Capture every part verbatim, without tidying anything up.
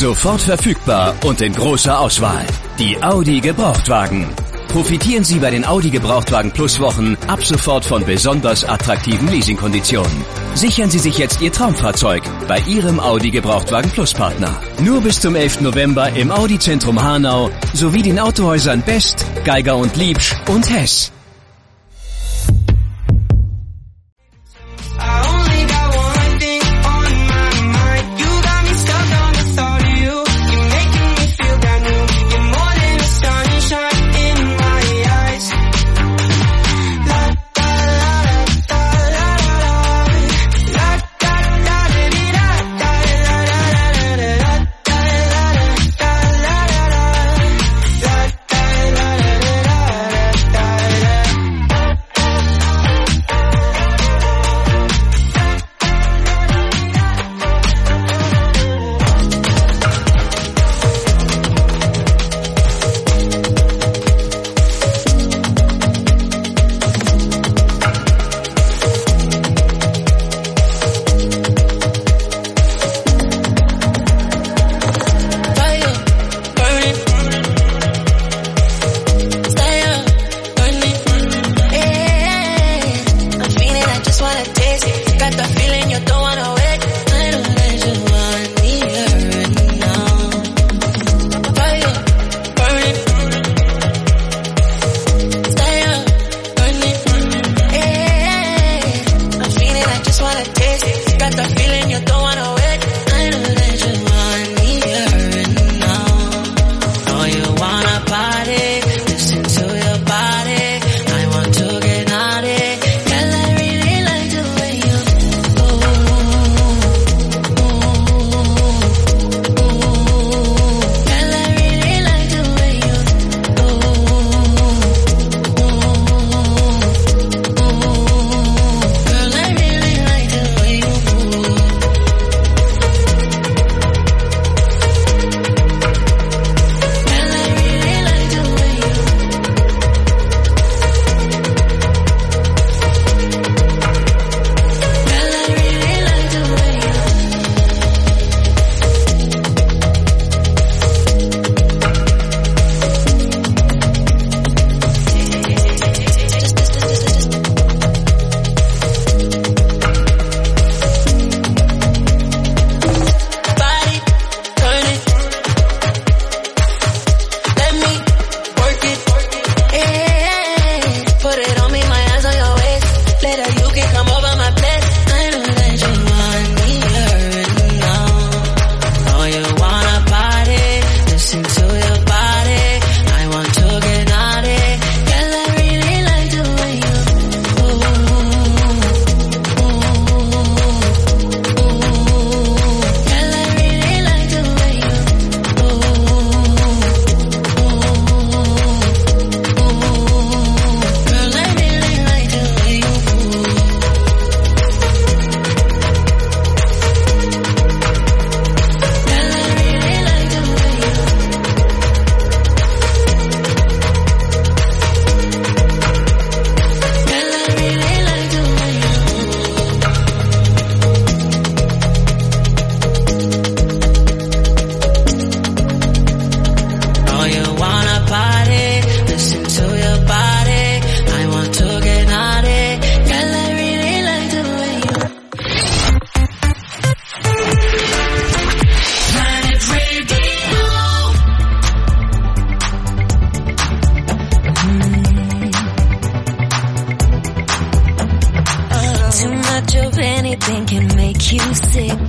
Sofort verfügbar und in großer Auswahl. Die Audi Gebrauchtwagen. Profitieren Sie bei den Audi Gebrauchtwagen Plus Wochen ab sofort von besonders attraktiven Leasingkonditionen. Sichern Sie sich jetzt Ihr Traumfahrzeug bei Ihrem Audi Gebrauchtwagen Plus Partner. Nur bis zum elften November im Audi Zentrum Hanau sowie den Autohäusern Best, Geiger und Liebsch und Hess. anything can make you sick.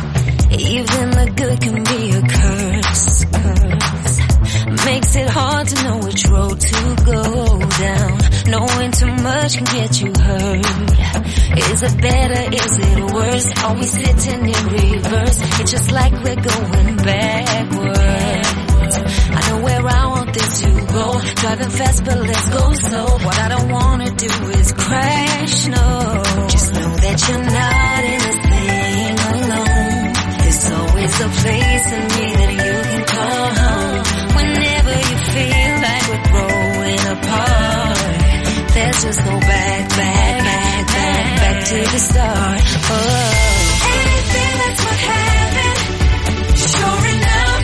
Even the good can be a curse, curse. Makes it hard to know which road to go down. Knowing too much can get you hurt. Is it better, is it worse? Are we sitting in reverse? It's just like we're going backwards. I know where I want this to go. Driving fast, but let's go slow. What I don't wanna do is crash, no. Just know that you're not in this thing alone. There's always a place in me that you can call home. Whenever you feel like we're growing apart, there's just no back, back, back, back, back to the start. Oh. Anything that's what happened, sure enough.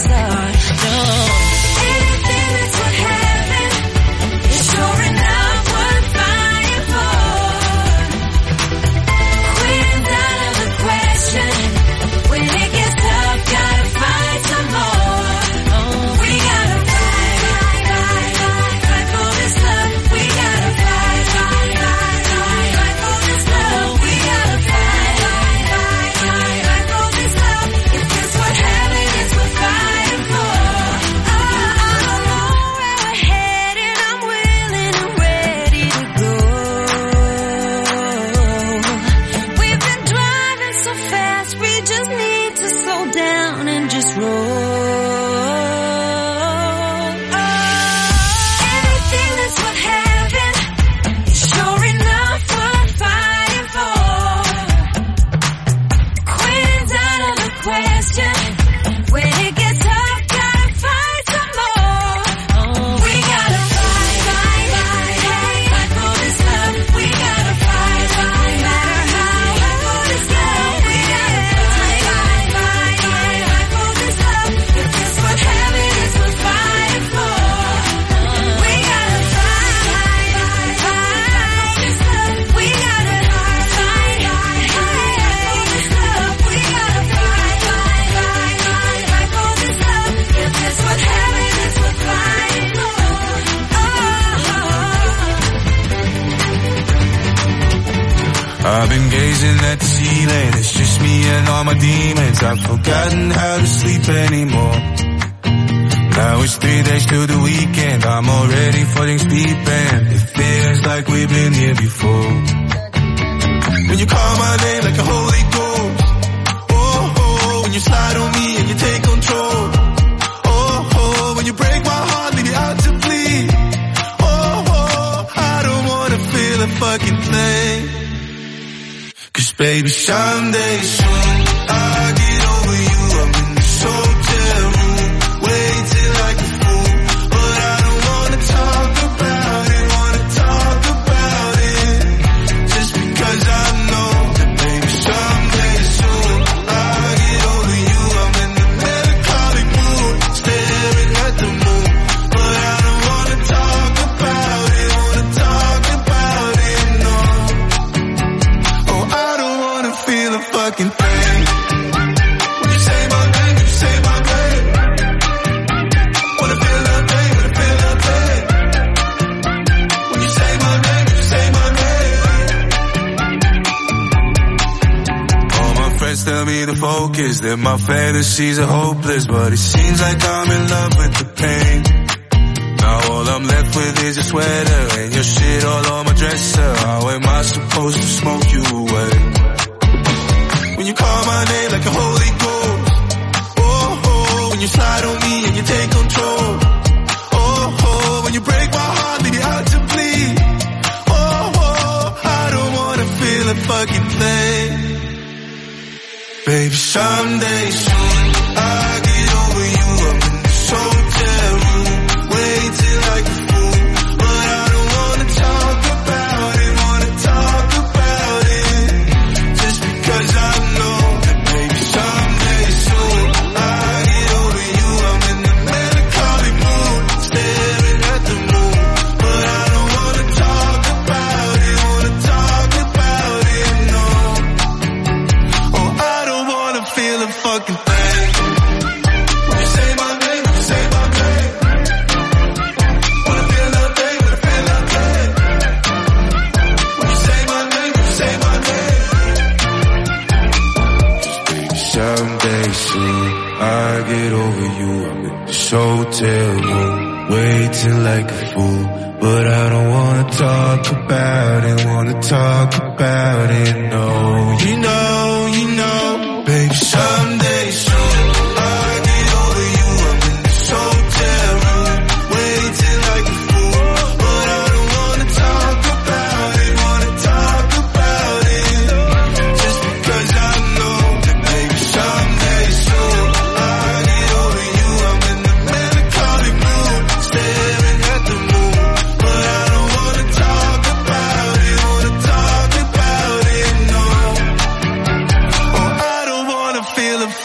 start. No, anything that's what happened is sure enough worth fighting for. Quitting out of the question. When it gets tough, gotta fight some more. Oh, we gotta fight, fight, fight, fight, fight for this love. We gotta fight, fight, fight, fight, fight for this love. We gotta fight, fight, fight, fight, fight for this love. If this what heaven is, we're fighting for. Oh, I don't know where we're headed. I'm willing and ready to go. We've been driving so fast, we just need to slow down and just roll. Oh, anything that's what happened is sure enough worth fighting for. Quitting's out of the question. When it gets tough, gotta fight some more. Oh, we gotta fight, fight, fight, fight, fight for this love. We gotta fight, fight, no matter how. Fight for this love. We gotta fight, fight, fight, fight, fight for this love. If this what heaven is, we're fighting for. We gotta fight, fight, fight, fight for this love. We gotta fight, fight, fight, fight for this love. We gotta fight, fight, fight, fight, fight for this love. If this what heaven is, we're fighting for. I've been gazing at the ceiling, it's just me and all my demons. I've forgotten how to sleep anymore. Now it's three days till the weekend, I'm already falling sleeping. It feels like we've been here before. When you call my name like a Holy Ghost, oh, oh, when you slide on me and you take control, oh, oh, when you break my heart, leave me out to bleed, oh, oh, I don't wanna feel a fucking thing. Cause baby, someday soon I'll get over you. I'm in this hotel room, waiting like a fool, but I don't wanna talk about it, wanna talk about it, just because I know that baby, someday soon I'll get over you. I'm in the melancholic mood, staring at the moon, but I don't wanna talk about it, wanna talk about it, no. Oh, I don't wanna feel a fucking thing. When you say my name, you say my name. Wanna feel nothing, wanna feel nothing. When you say my name, you say my name. All my friends tell me to focus, that my fantasies are hopeless, but it seems like I'm in love with the pain. Now all I'm left with is a sweater and your shit all on my dresser. How am I supposed to smoke you away? When you call my name like a Holy Ghost, oh, oh, when you slide on me and you take control, oh, oh, when you break my heart, leave me out to bleed, oh, oh, I don't wanna feel a fucking thing. Baby, someday soon I'll get over you. I'm in this hotel room, waiting like a fool, but I don't wanna talk about it, wanna talk about it, just because I know that maybe someday soon I'll get over you. I'm in the melancholic mood, staring at the moon, but I don't wanna talk about it, wanna talk about it, no. Oh, I don't wanna feel a fucking thing. When you say my name, you say my name. Wanna feel nothing, wanna feel nothing. When you say my name, you say my name. Someday soon I'll get over you. I'm in this hotel room, waiting like a fool, but I don't wanna talk about it, wanna talk about it, no. You know, you know, baby, someday soon I'll get over you. I'm in this hotel room, waiting like a fool, but I don't wanna talk about it, wanna talk about it, just because I know that maybe someday soon I'll get over you. I'm in the melancholic mood, staring at the moon, but I don't wanna talk about it, wanna talk about it, no. Oh, I don't wanna feel a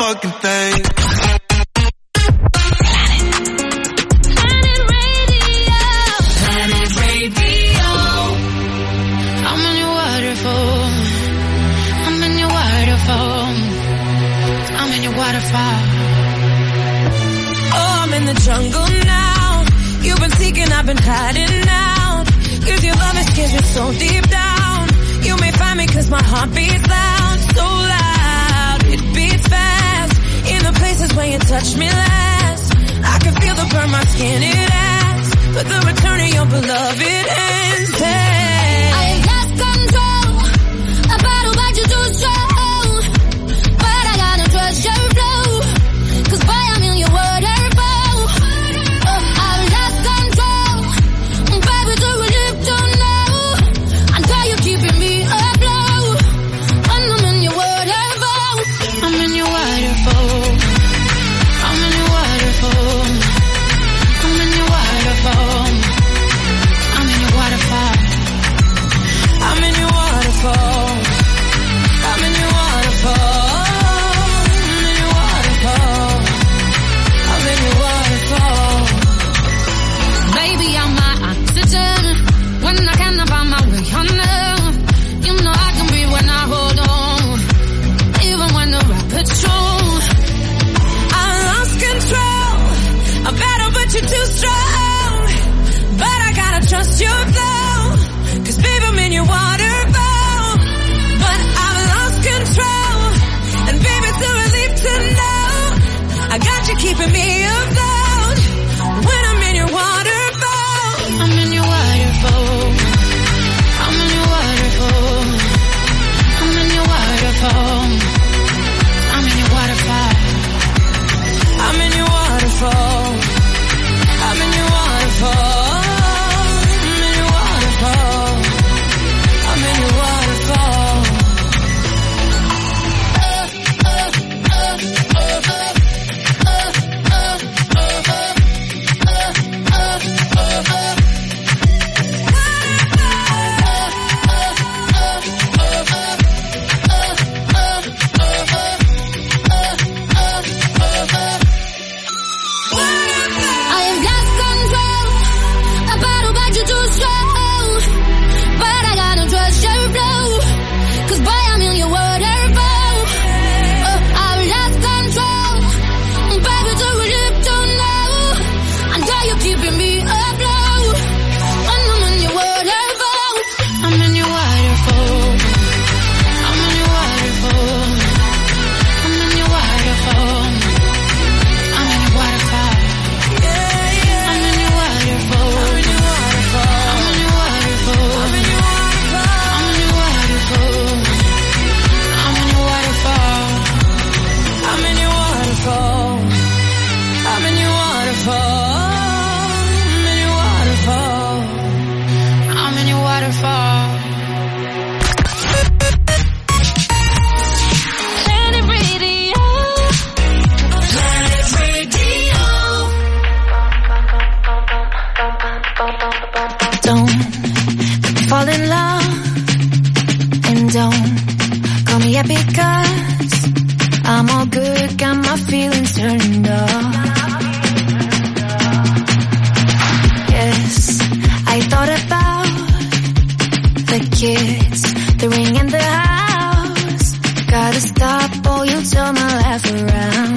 the jungle now. You've been seeking, I've been hiding out. Cause your love has scared you so deep down. You may find me cause my heart beats loud. So loud, it beats fast. In the places where you touched me last. I can feel the burn my skin it has. But the return of your beloved ends. Hey. I lost control. A battle but you too strong. But I gotta trust your flow. Cause boy I'm in your waterfall. Oh, I've lost control. Baby do we live to know. I know you're keeping me afloat. When I'm in your waterfall. I'm in your waterfall. I'm in your waterfall. I'm in your waterfall. I'm in your waterfall. I'm in your waterfall. I'm in your waterfall. I'm in your waterfall. I'm in your waterfall. Baby, I'm my oxygen. When I cannot find my way on there. You know I can breathe when I hold on. Even when the rapid's true. I lost control. A battle but you're too strong. But I gotta trust your flow. Cause babe I'm in your waterfall. But I've lost control. And baby it's a relief to know I got you keeping me afloat. When I'm in your waterfall. I'm in your waterfall. I'm in your waterfall. I'm in your waterfall. I'm in your waterfall. I'm in your waterfall. I'm in your waterfall. I'm in your waterfall. I'm in your waterfall. I have lost control. A battle but you too strong. But I gotta trust your flow. Cause boy I'm in your waterfall. Oh, I've lost control. Baby do we live to know. I know you're keeping me afloat. When I'm in your waterfall. I'm in your waterfall. I'm in your waterfall. I'm in your waterfall. I'm in your waterfall. I'm in your waterfall. I'm in your waterfall. I'm in your waterfall. I'm in your waterfall. I'm in your waterfall. I'm in your waterfall. I'm in your waterfall. I'm in your waterfall. I'm in your waterfall. Planet Radio. Planet Radio. Don't fall in love and don't call me up because I'm all good, got my feelings turned off. Yes, I thought about the kids, the ring in the house. Gotta stop or you'll turn my life around.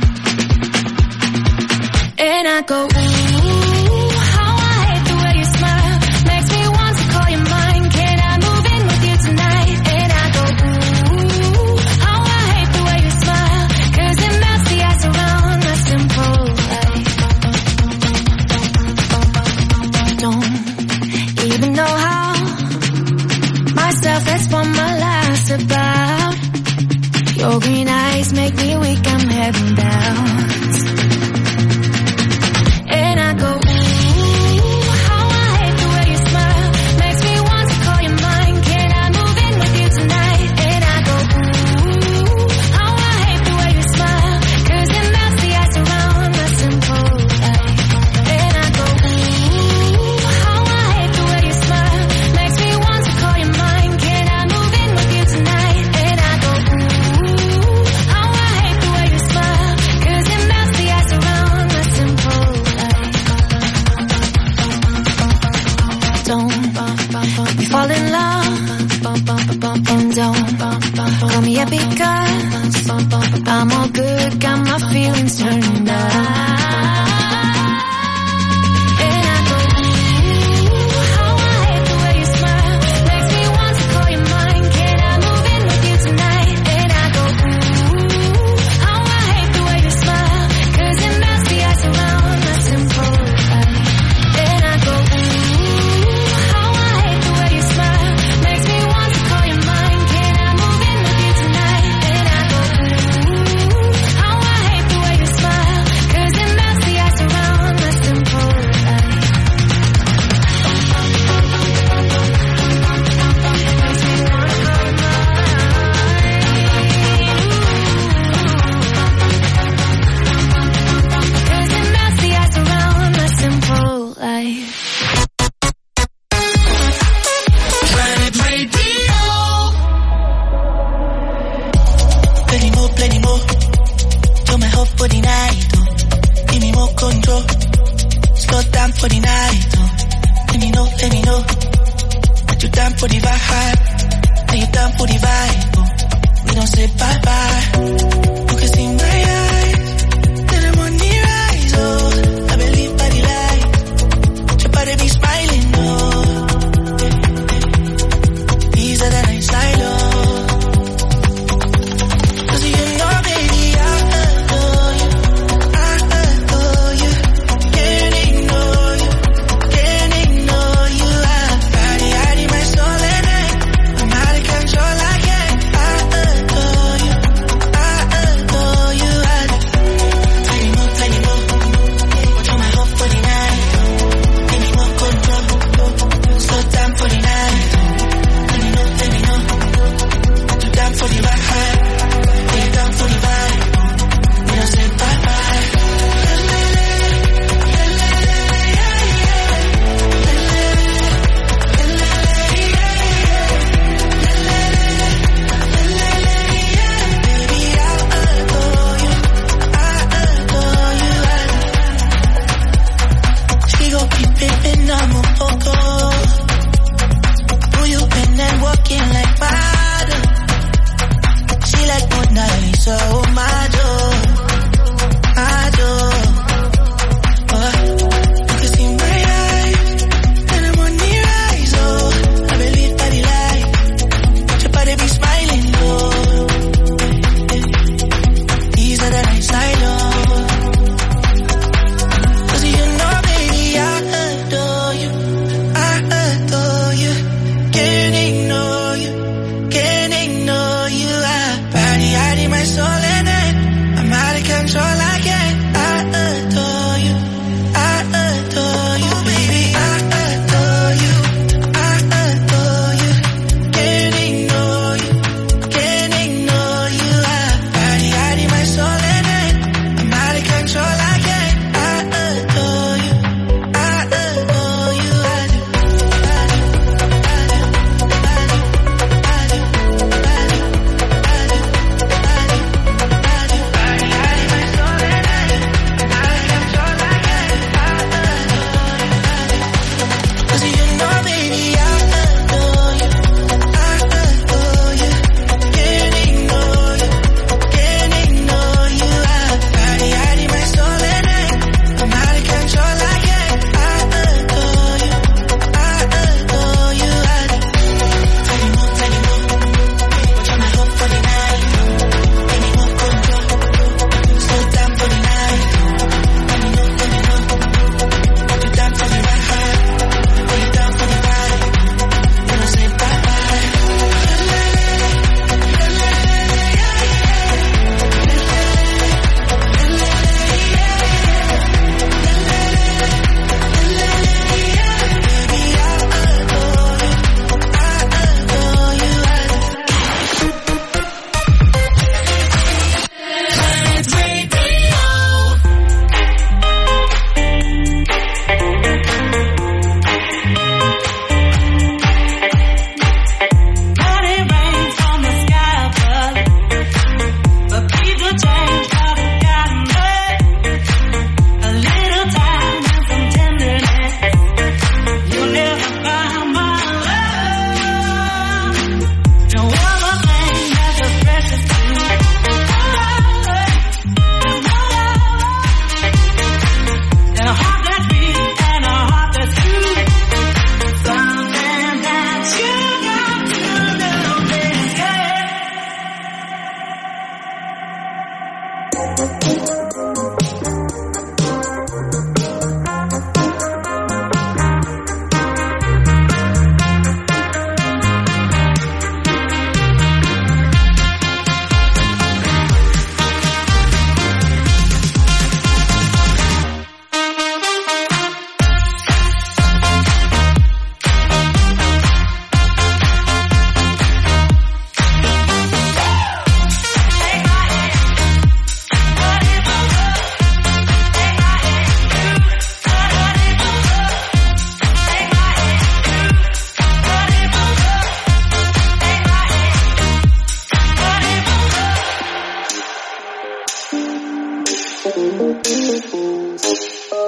And I go, ooh, how I hate the way you smile. Makes me want to call you mine. Can I move in with you tonight? And I go, ooh, how I hate the way you smile. Cause it melts the ice around my simple life. Don't even know how myself, that's what my life's about. Your green eyes make me weak, I'm heading down. And I go, ooh, how I hate the way you smile. Makes me want to call you mine. Can I move in with you tonight? And I go, ooh, how I hate the way you smile. Cause it melts the ice around my simple life. And I go, ooh, how I hate the way you smile. Makes me want to call you mine. Can I move in with you tonight? And I go, ooh, how I hate the way you smile. Cause it melts the ice around my simple life. Don't we fall in love and don't call me up because I'm all good, got my feelings turned on. for the vibe. Are you down for the vibe? Oh, we don't say bye bye. You can see my eyes, let the money rise. Oh, I believe by the light. Your body be smiling. Oh, these are the nights I love.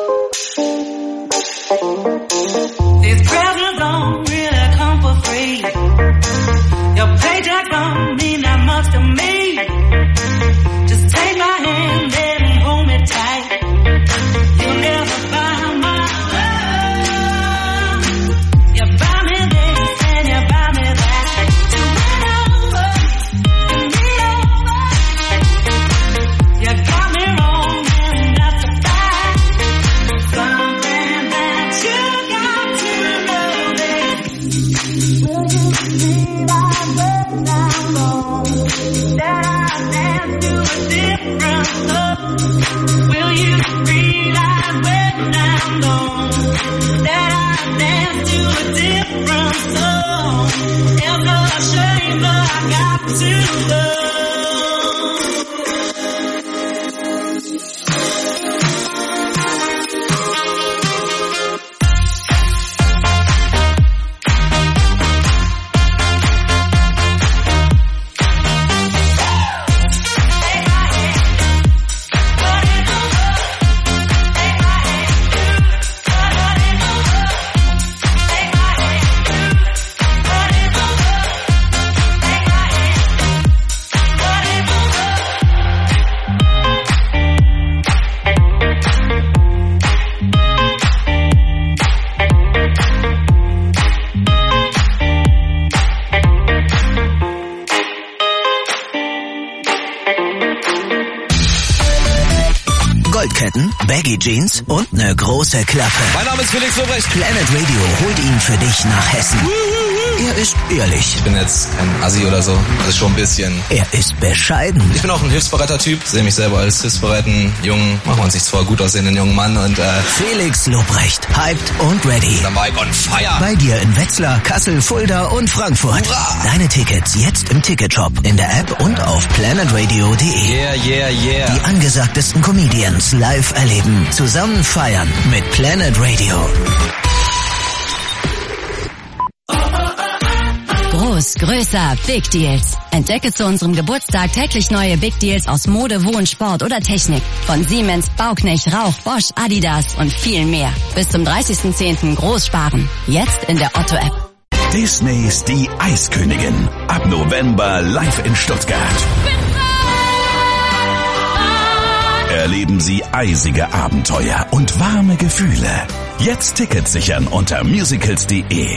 These presents don't really come for free. Goldketten, Baggy Jeans und eine große Klappe. Mein Name ist Felix Lobrecht. Planet Radio holt ihn für dich nach Hessen. Er ist ehrlich. Ich bin jetzt kein Assi oder so, also schon ein bisschen. Er ist bescheiden. Ich bin auch ein hilfsbereiter Typ, sehe mich selber als hilfsbereiten jungen, machen wir uns nichts vor, gut aussehenden jungen Mann und äh... Felix Lobrecht, hyped und ready. Dann war ich on fire. Bei dir in Wetzlar, Kassel, Fulda und Frankfurt. Hurra! Deine Tickets jetzt im Ticketshop, in der App und auf planet radio punkt de. Yeah, yeah, yeah. Die angesagtesten Comedians live erleben, zusammen feiern mit Planet Radio. Groß, größer, Big Deals. Entdecke zu unserem Geburtstag täglich neue Big Deals aus Mode, Wohn, Sport oder Technik. Von Siemens, Bauknecht, Rauch, Bosch, Adidas und viel mehr. Bis zum dreißigsten zehnten groß sparen. Jetzt in der Otto-App. Disneys Die Eiskönigin. Ab November live in Stuttgart. Erleben Sie eisige Abenteuer und warme Gefühle. Jetzt Tickets sichern unter musicals punkt de.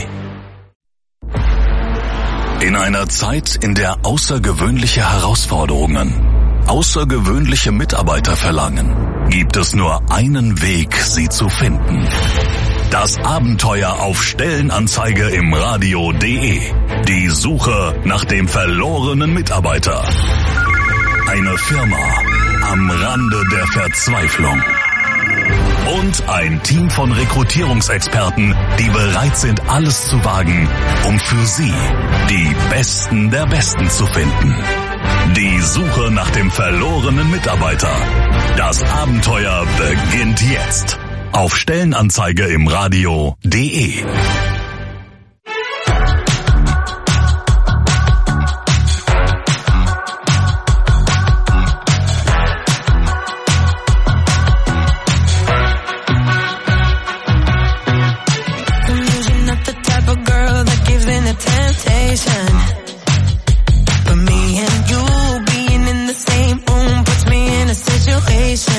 In einer Zeit, in der außergewöhnliche Herausforderungen, außergewöhnliche Mitarbeiter verlangen, gibt es nur einen Weg, sie zu finden. Das Abenteuer auf Stellenanzeige im Radio punkt de. Die Suche nach dem verlorenen Mitarbeiter. Eine Firma am Rande der Verzweiflung. Und ein Team von Rekrutierungsexperten, die bereit sind, alles zu wagen, um für Sie die Besten der Besten zu finden. Die Suche nach dem verlorenen Mitarbeiter. Das Abenteuer beginnt jetzt. Auf Stellenanzeige im Radio punkt de.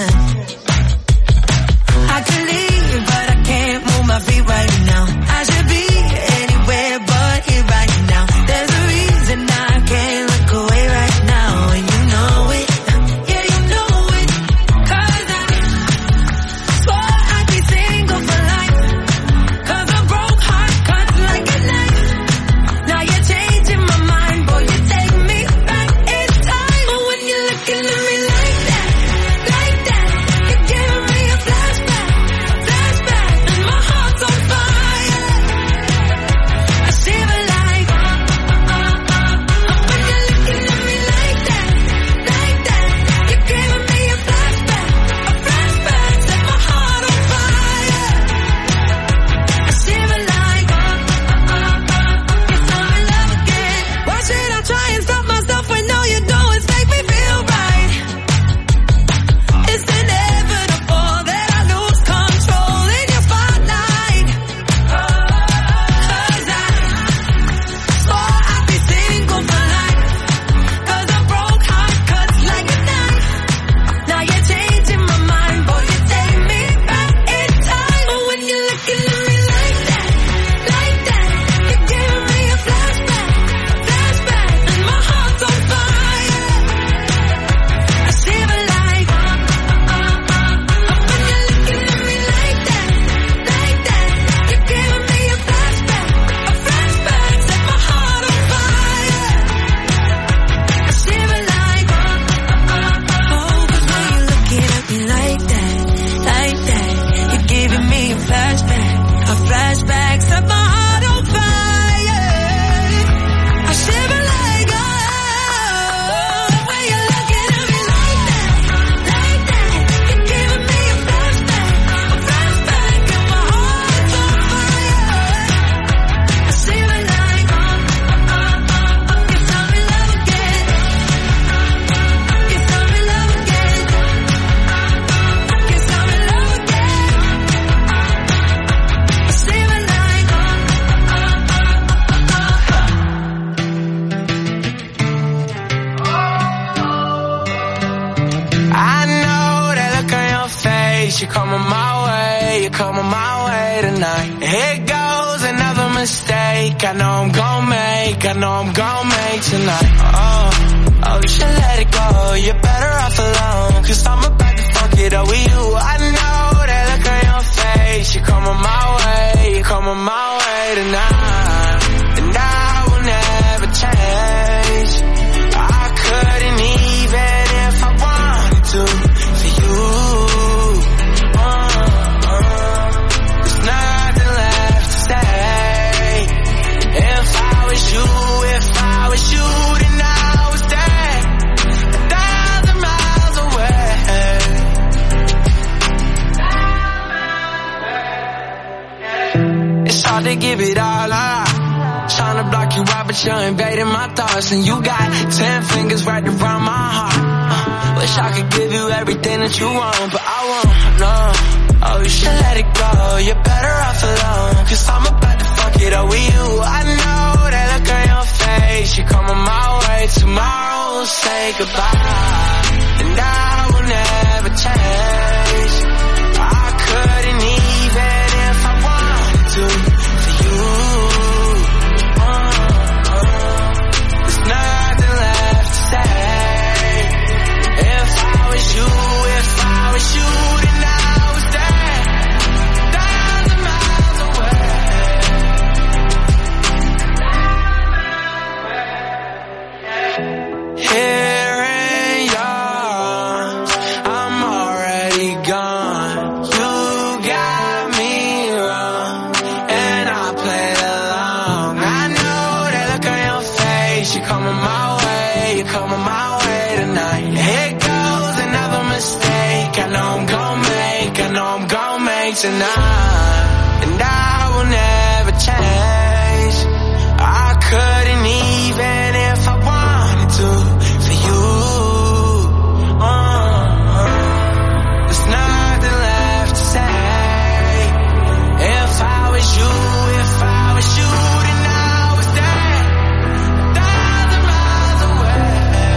I could leave, but I can't move my feet right now. I should be my way, you're coming my way tonight. Here goes another mistake I know I'm gon' make, I know I'm gon' make tonight. Oh, oh, you should let it go, you're better off alone, cause I'm about to fuck it up with you. I know that look on your face, you're coming my way, you're coming my way tonight. And I will never change, I couldn't even if I wanted to, for you. Uh, uh, there's nothing left to say. If I was you, if I was you, then I was there, a thousand miles away. It's hard to give it all up, trying to block you out, but you're invading my thoughts. And you got ten fingers wrapped around my heart. uh, Wish I could give you everything that you want, but I won't, no. Oh, you should let it go, you're better off alone, cause I'm about to fuck it up with you. I know that look on your face, you're coming my way. Tomorrow we'll say goodbye, and I will never change. I couldn't even if I wanted to, for you. You, if I was you, then I was there, thousand miles away. Here in yours, I'm already gone. You got me wrong, and I played along. I know that look on your face, you're coming my way, you're coming my way tonight. Here goes another mistake I know I'm gon' make, I know I'm gon' make tonight. And I will never change, I couldn't even if I wanted to, for you. uh, uh, There's nothing left to say. If I was you, if I was you, then I was there, a thousand miles away.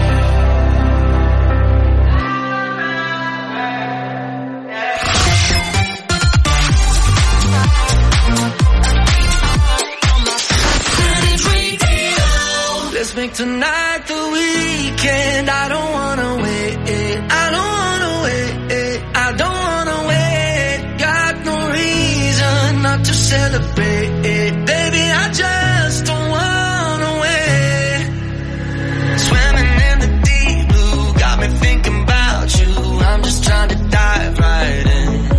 Let's make tonight the weekend. I don't wanna wait, I don't wanna wait, I don't wanna wait. Got no reason not to celebrate, baby, I just don't wanna wait. Swimming in the deep blue, got me thinking about you. I'm just trying to dive right in.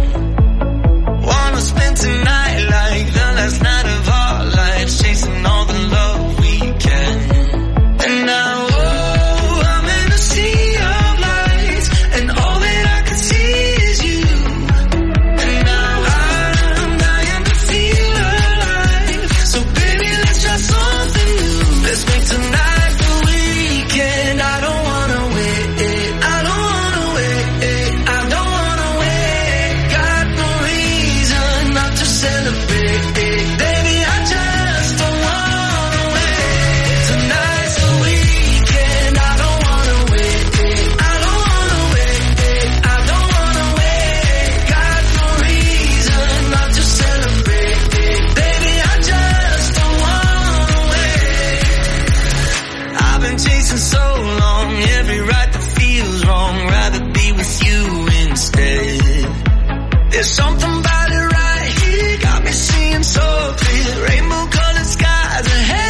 Wanna spend tonight like the last night of our lives, chasing all the love we can. And now, oh, I'm in a sea of lights, and all that I can see is you. And now I'm dying to feel alive, so baby, let's try something new. Let's make tonight the weekend. I don't wanna wait, I don't wanna wait, I don't wanna wait. Got no reason not to celebrate, baby, I just don't wanna wait. Tonight's the weekend. I don't wanna wait, I don't wanna wait, I don't wanna wait. Got no reason not to celebrate, baby, I just don't wanna wait. I've been chasing so long, every right that feels wrong, rather be with you instead. There's something about it right here, got me seeing so clear, rainbow colored skies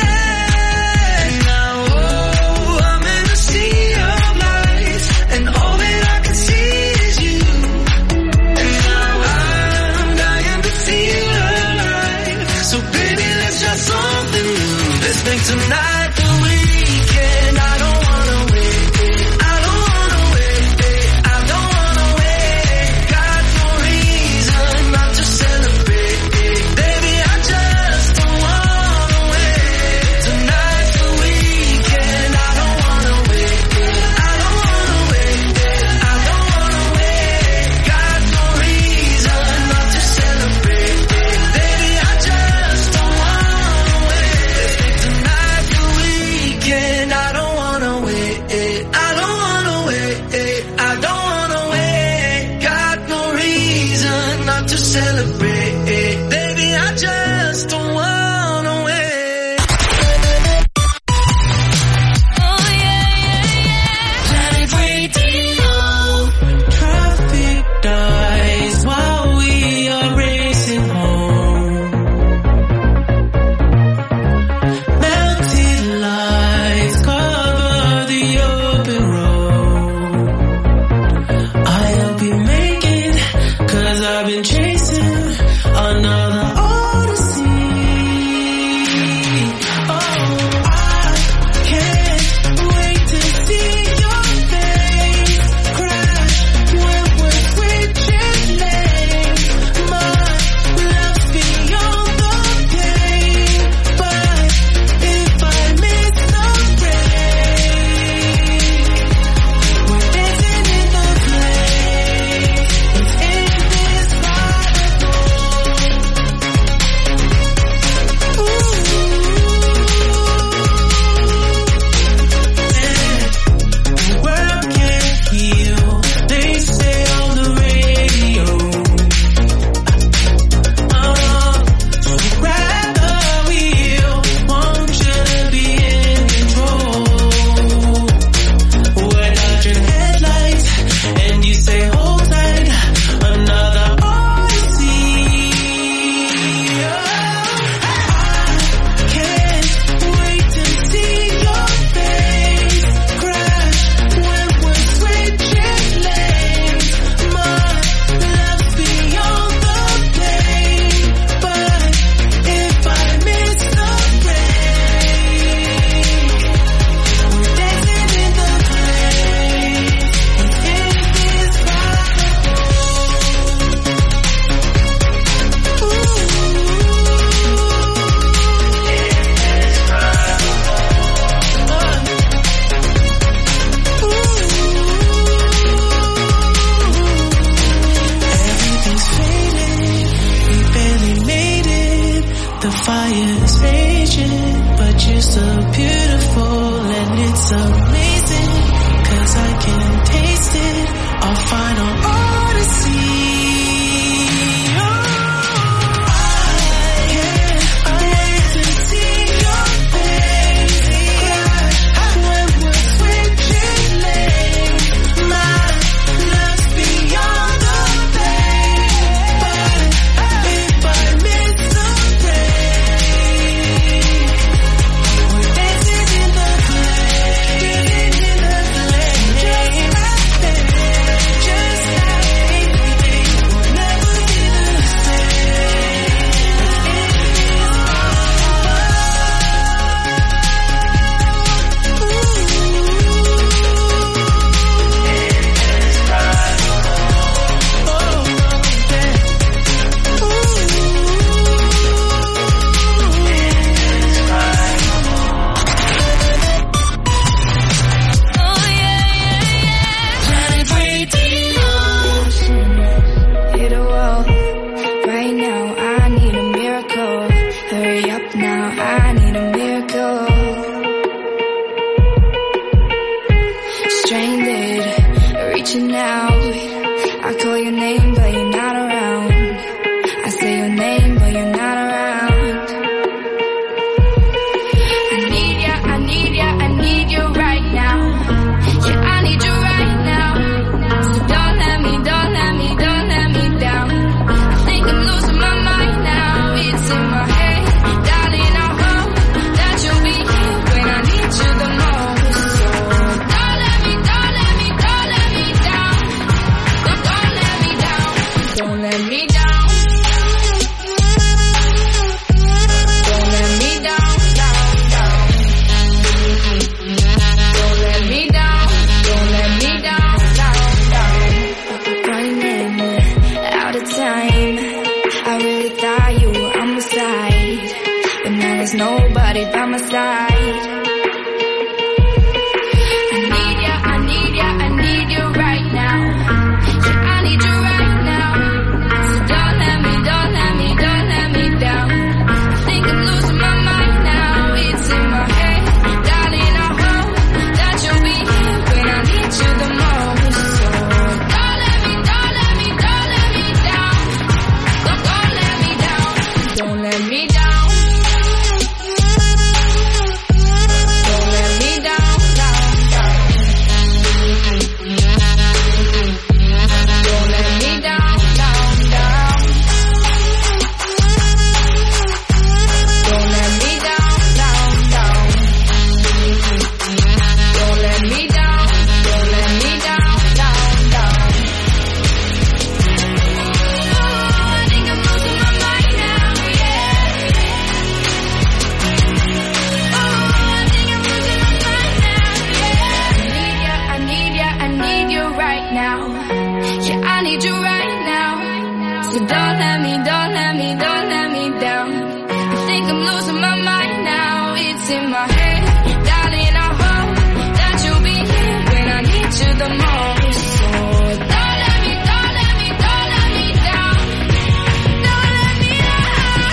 ahead. Now, oh, I'm in a sea of lights, and all that I can see is you. And now I'm dying to feel alive, so baby, let's try something new. Let's make tonight the weekend. I don't wanna wait, I don't wanna wait, I don't wanna wait. Got no reason not to celebrate, baby, I just don't celebrate. Baby, I just don't wanna wait. Oh yeah, yeah, yeah. Planet Radio. Traffic dies while we are racing home. Melted lights cover the open road. I'll be making, cause I've been chasing another odyssey. Oh, I can't wait to see your face crash when we're switching lanes. My love's beyond the pain, but if I miss the break, we're dancing in the place. It's indescribable. Ooh, the world can't heal, they say on the radio. Oh, so grab the wheel, want you to be in control. We're dodging headlights, and you say hold tight, another odyssey. I can't wait to see your face crash when we're switching lanes. My love's beyond the pain, but if I miss the break, we're dancing in the place. It's indescribable. Ooh, everything's faded, we barely made it. The fire's raging, but you're so beautiful and it's amazing. Cause I can taste it, our final odyssey. Oh, I can't wait to see your face crash when we're switching lanes. My love's beyond the pain, but if I miss the break, we're dancing in the place, dancing in the place, just like baby, just like baby, we'll never be the same. Oh yeah, yeah, yeah. Planet Radio. Hit a wall. Right now, I need a miracle. Hurry up now, I need a miracle. Stranded, reaching out. I call your name, but you're not around. I say your name, but you're not around. I need ya, I need ya, I need you right now. Yeah, I need you right now. So don't let me, don't let me, don't let me down. I think I'm losing my mind now. It's in my head, darling. I hope that you'll be here when I need you the most. So don't let me, don't let me, don't let me down. Don't, don't let me down. Don't let me down. Don't let me down, down, down. Don't let me down. Don't let me down, down, down. Running out of time. I really thought you were on my side, but now there's nobody by my side. I need ya, I need ya, I need you right now. Yeah, I need you right now. So don't let me, don't let me, don't let me down. I think I'm losing my mind now. It's in my head, darling. I hope that you'll be here when I need you the most. So don't let me, don't let me, don't let me down. don't let me, don't let me, don't let me down. I think I'm losing my mind now, it's in my head. Darling, I hope that you'll be here when I need you the most. So don't let me, don't let me, don't let me down. Don't let me down.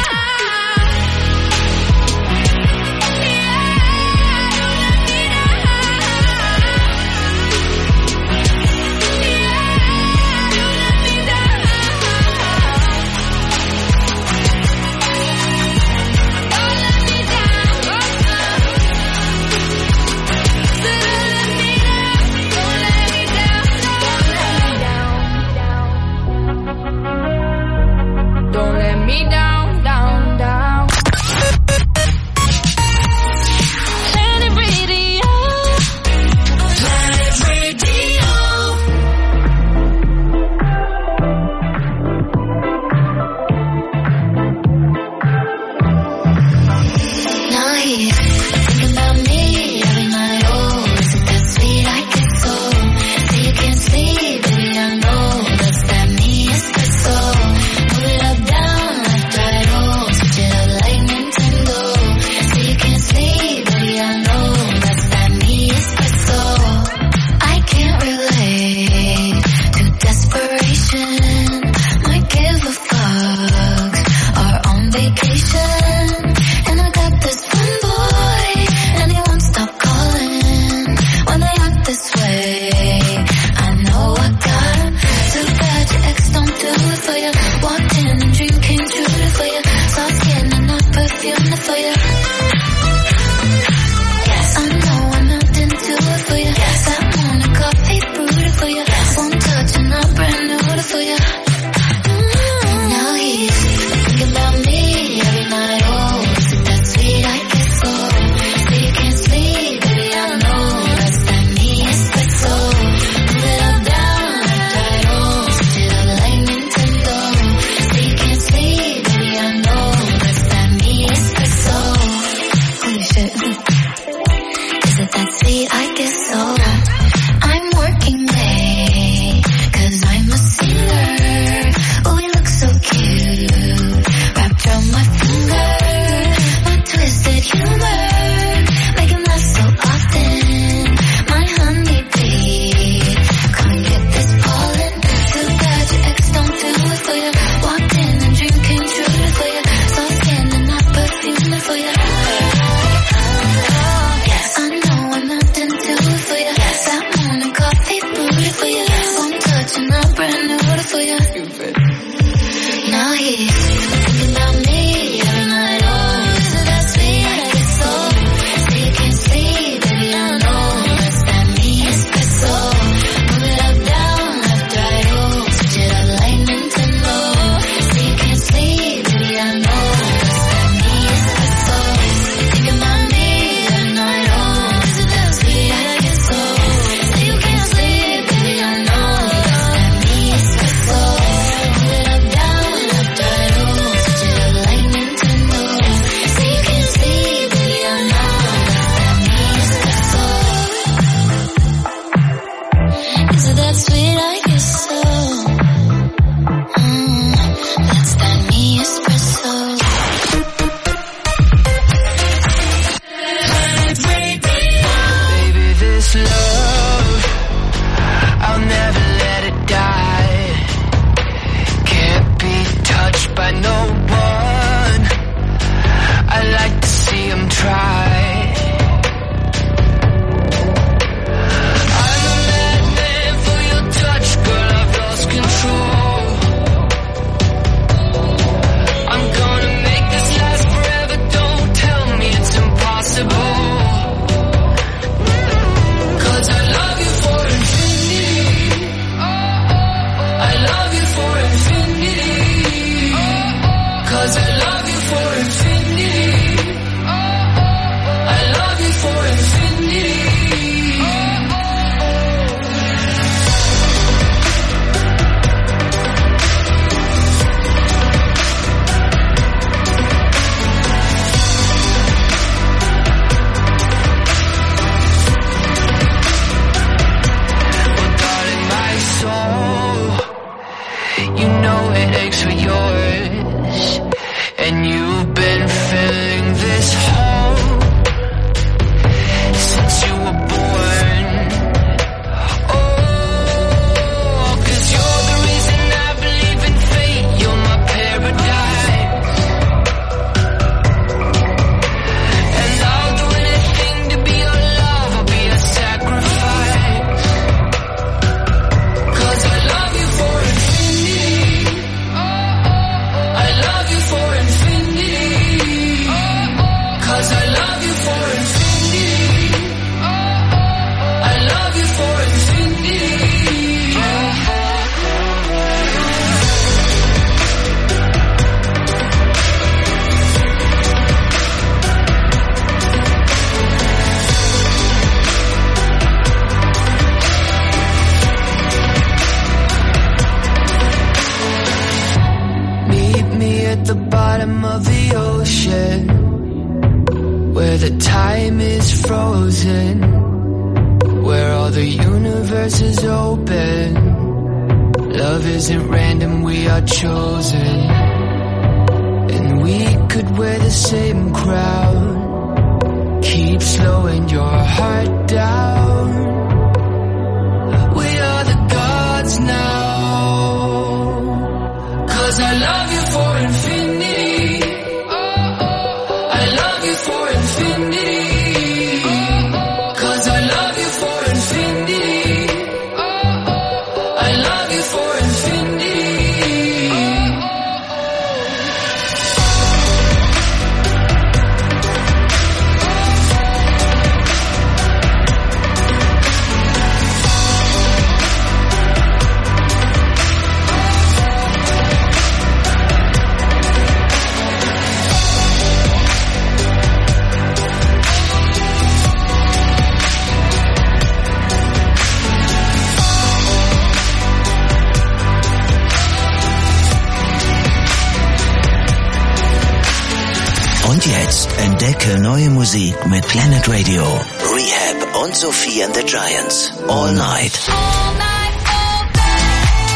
Yeah, don't let me down. You know it aches for your at the bottom of the ocean, where the time is frozen, where all the universe is open. Love isn't random, we are chosen. And we could wear the same crown. Keep slowing your heart down. We are the gods now. Cause I love you for infinity. I love you for infinity. Cause I love you for infinity. I love you for infinity. Und jetzt entdecke neue Musik mit Planet Radio. Rehab und Sophie and the Giants. All Night. All night, all day.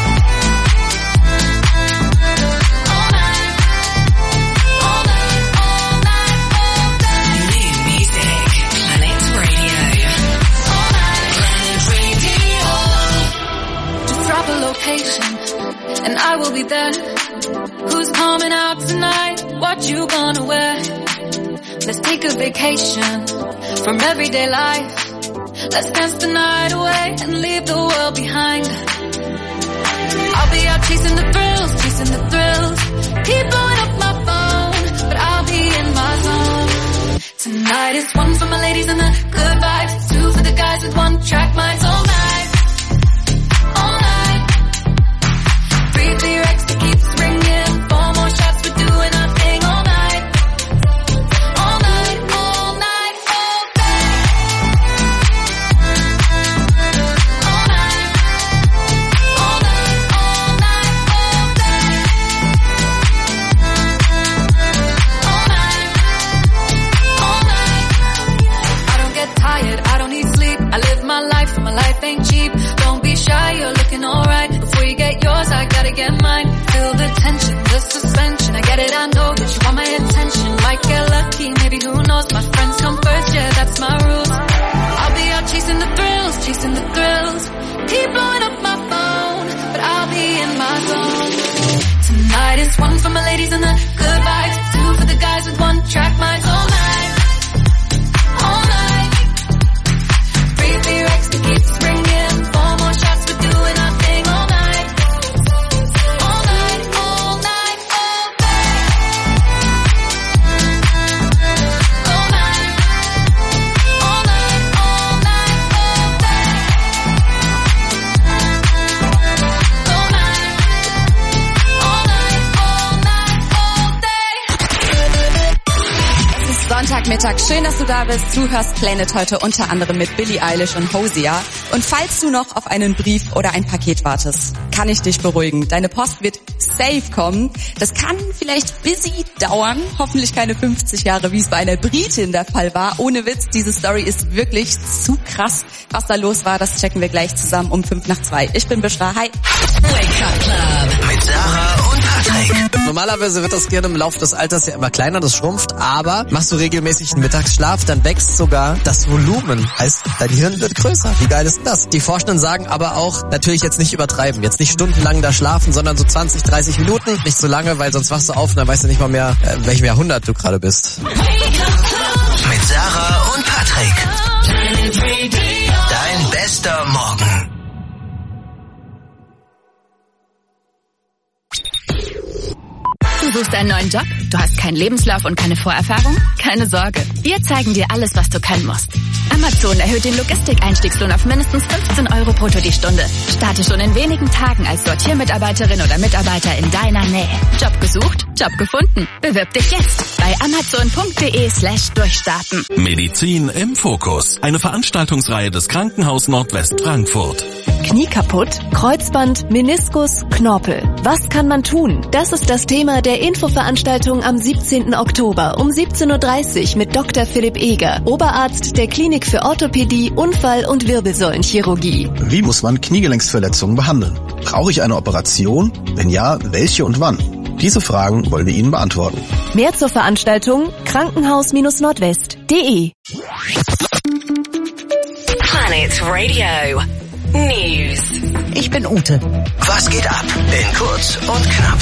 All night. All night, all night, all day. New music. Planet Radio. All night. Planet Radio. Just drop a location and I will be there. Who's coming out tonight? What you gonna wear? Let's take a vacation from everyday life. Let's dance the night away and leave the world behind. I'll be out chasing the thrills, chasing the thrills. Keep blowing up my phone, but I'll be in my zone. Tonight is one for my ladies and the good vibes, two for the guys with one track minds. All night, all night. Three for your ex to keep springing. Four more shots, we're doing our thing all night. All night, all night, all day. All night, all night, all night, all day. All night, all night. I don't get tired, I don't need sleep. I live my life and my life ain't cheap. Don't be shy, you're looking alright. Before you get yours, I gotta get mine. Feel the tension, the suspension. I get it, I know that you want my attention. Might get lucky, maybe who knows. My friends come first, yeah, that's my rules. I'll be out chasing the thrills, chasing the thrills. Keep blowing up my phone, but I'll be in my zone. Tonight is one for my ladies and the good vibes, two for the guys with one track minds. All night, all night. Three for your ex to keep springing. Four more shots, we're doing our thing all night. All night, all night, all day. All night, all night, all night, all day. All night, all night, all night, all day. Es ist Sonntagmittag. Schön, dass du da bist. Du hörst Planet heute unter anderem mit Billie Eilish und Hosea. Und falls du noch auf einen Brief oder ein Paket wartest, kann ich dich beruhigen. Deine Post wird safe kommen. Das kann vielleicht busy dauern. Hoffentlich keine fünfzig Jahre, wie es bei einer Britin der Fall war. Ohne Witz, diese Story ist wirklich zu krass. Was da los war, das checken wir gleich zusammen um fünf nach zwei. Ich bin Bishra. Hi. Wake Up Club mit Sarah und Patrick. Normalerweise wird das Gehirn im Laufe des Alters ja immer kleiner, das schrumpft, aber machst du regelmäßig einen Mittagsschlaf, dann wächst sogar das Volumen. Heißt, dein Hirn wird größer. Wie geil ist denn das? Die Forschenden sagen aber auch, natürlich jetzt nicht übertreiben, jetzt nicht stundenlang da schlafen, sondern so zwanzig, dreißig Minuten. Nicht so lange, weil sonst wachst du auf und dann weißt du nicht mal mehr, in welchem Jahrhundert du gerade bist. Mit Sarah und Patrick. Dein bester Morgen. Du suchst einen neuen Job? Du hast keinen Lebenslauf und keine Vorerfahrung? Keine Sorge. Wir zeigen dir alles, was du können musst. Amazon erhöht den Logistikeinstiegslohn auf mindestens fünfzehn Euro brutto die Stunde. Starte schon in wenigen Tagen als Sortiermitarbeiterin oder Mitarbeiter in deiner Nähe. Job gesucht? Job gefunden. Bewirb dich jetzt. bei amazon.de slash durchstarten. Medizin im Fokus. Eine Veranstaltungsreihe des Krankenhaus Nordwest Frankfurt. Knie kaputt, Kreuzband, Meniskus, Knorpel. Was kann man tun? Das ist das Thema der Infoveranstaltung am siebzehnten Oktober um siebzehn Uhr dreißig mit Doktor Philipp Eger, Oberarzt der Klinik für Orthopädie, Unfall- und Wirbelsäulenchirurgie. Wie muss man Kniegelenksverletzungen behandeln? Brauche ich eine Operation? Wenn ja, welche und wann? Diese Fragen wollen wir Ihnen beantworten. Mehr zur Veranstaltung krankenhaus nordwest punkt de. Planet Radio News. Ich bin Ute. Was geht ab? In kurz und knapp.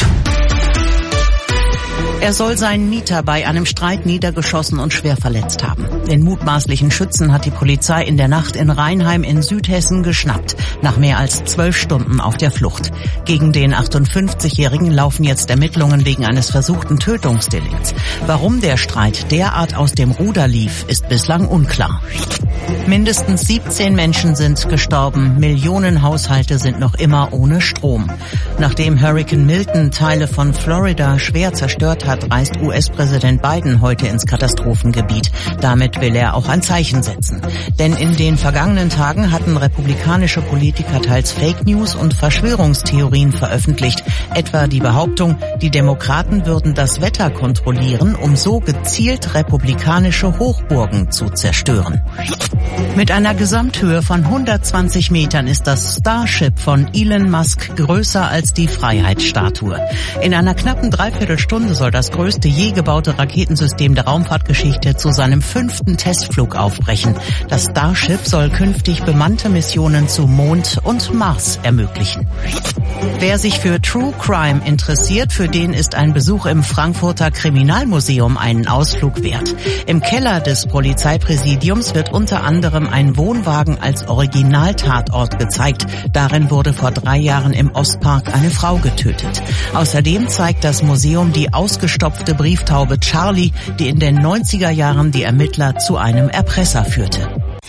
Er soll seinen Mieter bei einem Streit niedergeschossen und schwer verletzt haben. Den mutmaßlichen Schützen hat die Polizei in der Nacht in Rheinheim in Südhessen geschnappt, nach mehr als zwölf Stunden auf der Flucht. Gegen den achtundfünfzigjährigen laufen jetzt Ermittlungen wegen eines versuchten Tötungsdelikts. Warum der Streit derart aus dem Ruder lief, ist bislang unklar. Mindestens siebzehn Menschen sind gestorben, Millionen Haushalte sind noch immer ohne Strom. Nachdem Hurricane Milton Teile von Florida schwer zerstört hat, reist U S-Präsident Biden heute ins Katastrophengebiet. Damit will er auch ein Zeichen setzen. Denn in den vergangenen Tagen hatten republikanische Politiker teils Fake News und Verschwörungstheorien veröffentlicht, etwa die Behauptung, die Demokraten würden das Wetter kontrollieren, um so gezielt republikanische Hochburgen zu zerstören. Mit einer Gesamthöhe von hundertzwanzig Metern ist das Starship von Elon Musk größer als die Freiheitsstatue. In einer knappen Dreiviertelstunde soll das größte je gebaute Raketensystem der Raumfahrtgeschichte zu seinem fünften Testflug aufbrechen. Das Starship soll künftig bemannte Missionen zu Mond und Mars ermöglichen. Wer sich für True Crime interessiert, für den ist ein Besuch im Frankfurter Kriminalmuseum einen Ausflug wert. Im Keller des Polizeipräsidiums wird unter anderem ein Wohnwagen als Originaltatort gezeigt. Darin wurde vor drei Jahren im Ostpark eine Frau getötet. Außerdem zeigt das Museum die ausgestopfte Brieftaube Charlie, die in den neunziger Jahren die Ermittler zu einem Erpresser führte.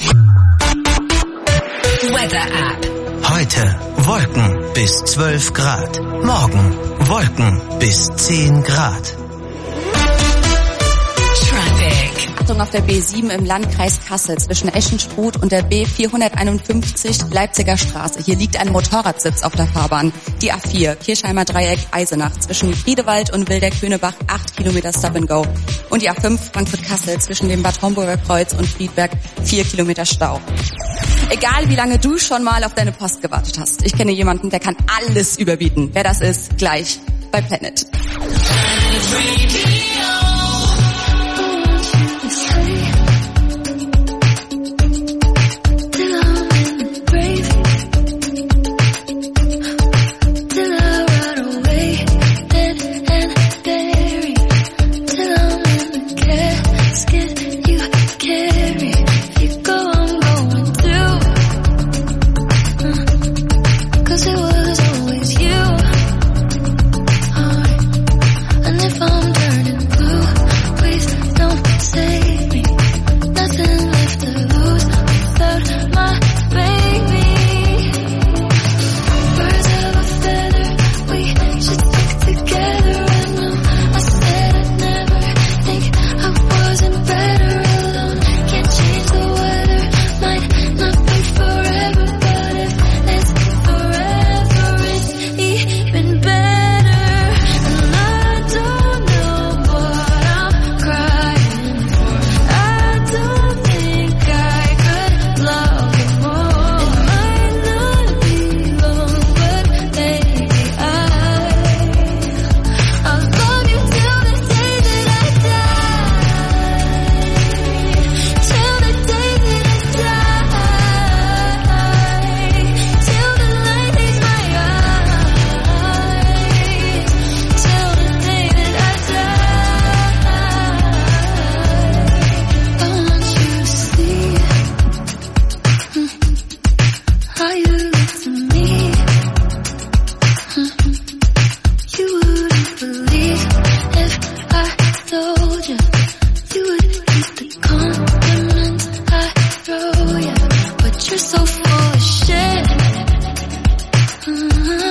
Weather App. Heute Wolken bis zwölf Grad. Morgen Wolken bis zehn Grad. Achtung auf der B sieben im Landkreis Kassel zwischen Eschenstruth und der B vierhunderteinundfünfzig Leipziger Straße. Hier liegt ein Motorradsitz auf der Fahrbahn. Die A vier, Kirchheimer Dreieck, Eisenach zwischen Friedewald und Wildeck-Köhnebach, acht Kilometer Stop and Go. Und die A fünf, Frankfurt-Kassel zwischen dem Bad Homburger Kreuz und Friedberg, vier Kilometer Stau. Egal wie lange du schon mal auf deine Post gewartet hast, ich kenne jemanden, der kann alles überbieten. Wer das ist, gleich bei Planet.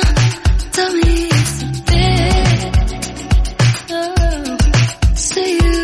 See you.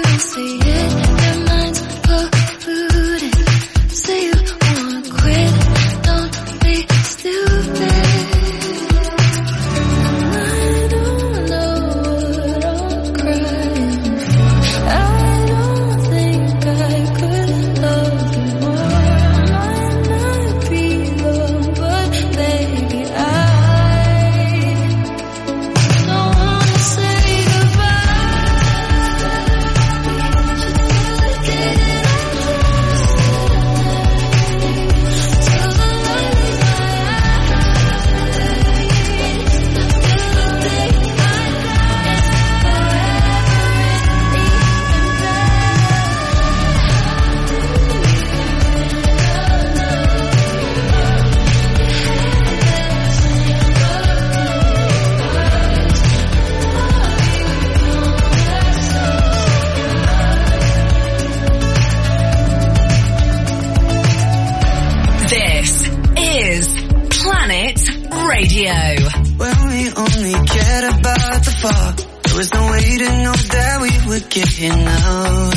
far. There was no way to know that we would get here now.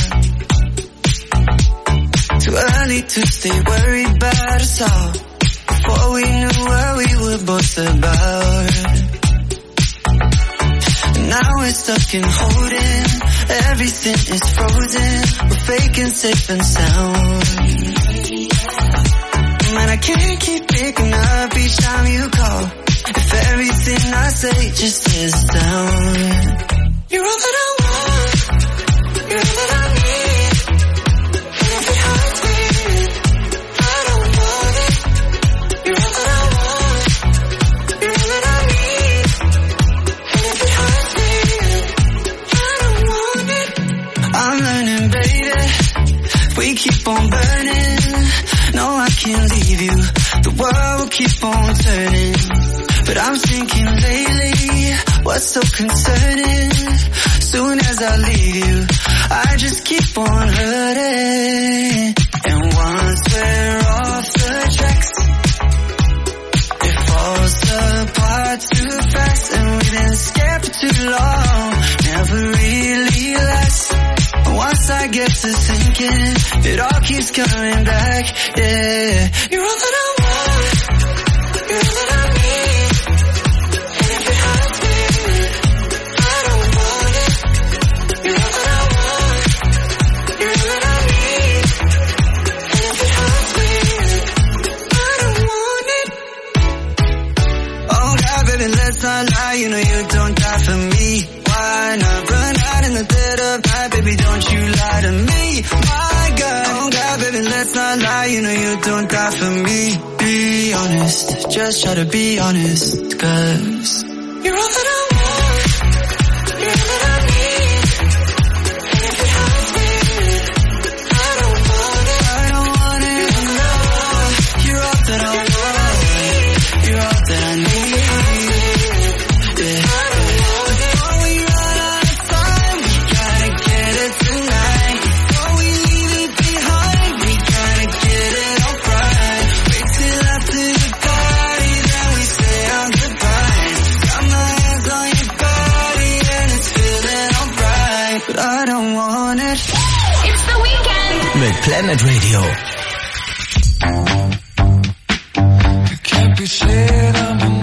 Too early to stay worried about us all. Before we knew what we were both about. And now we're stuck in holding. Everything is frozen. We're faking safe and sound. Man, I can't keep picking up each time you call. If everything I say just is down. You're all that I want. You're all that I need. And if it hurts me, I don't want it. You're all that I want. You're all that I need. And if it hurts me, I don't want it. I'm learning, baby. We keep on burning. No, I can't leave you. The world will keep on turning. But I'm thinking lately, what's so concerning? Soon as I leave you, I just keep on hurting. And once we're off the tracks, it falls apart too fast. And we've been scared for too long, never really lasts. Once I get to thinking, it all keeps coming back, yeah. You're all that I want, you're all that I need. And if it hurts me, I don't want it. You're all that I want, you're all that I need. And if it hurts me, I don't want it. Oh God, baby, let's not lie, you know you don't die for me. Why not run out in the dead of night, baby, don't you lie to me. My God, oh God, baby, let's not lie, you know you don't die for me. Be honest, just try to be honest, cause you're all that I want, you're all that I need. And if it hurts me, I don't want it, I don't want it, no. You're all that I want, you're all that I need. Mit Planet Radio. Can't be said I'm